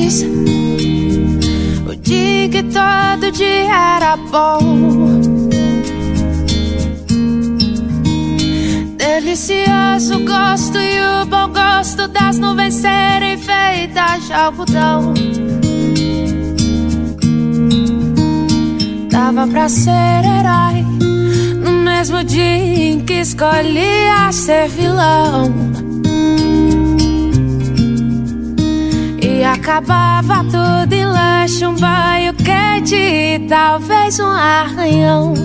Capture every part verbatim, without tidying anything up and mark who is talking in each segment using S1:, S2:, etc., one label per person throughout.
S1: feliz. O dia que todo dia era bom. Delicioso gosto e o bom gosto das nuvens serem feitas de algodão. Dava pra ser herói no mesmo dia em que escolhia ser vilão. E acabava tudo em lanche, um banho quente e talvez um arranhão.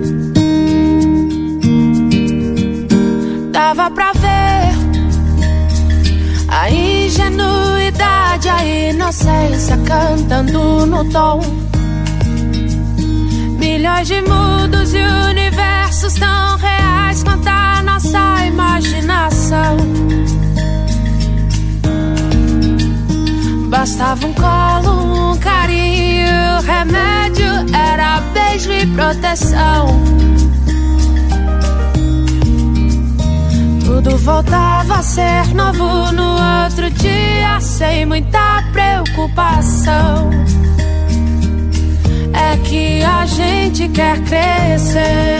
S1: Dava pra ver a ingenuidade, a inocência cantando no tom. Milhões de mundos e universos tão reais quanto a nossa imaginação. Bastava um colo, um carinho, o remédio era beijo e proteção. Tudo voltava a ser novo no outro dia, sem muita preocupação. É que a gente quer crescer,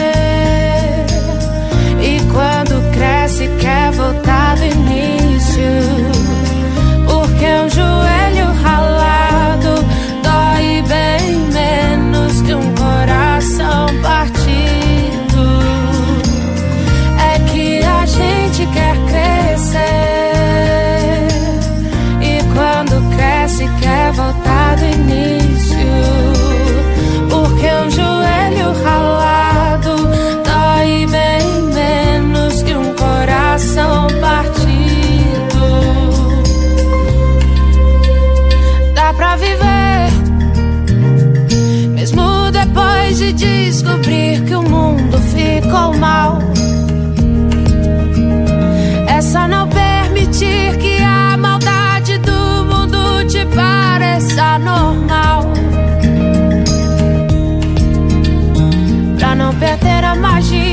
S1: e quando cresce quer voltar do início. Porque um joelho ralado dói bem menos que um coração partido. É que a gente quer crescer, e quando cresce quer voltar do início. Porque um joelho ralado dói bem menos que um coração partido. Dá pra viver, mesmo depois de descobrir que o mundo ficou mal. É só não permitir que a maldade do mundo te pareça normal. Pra não perder a magia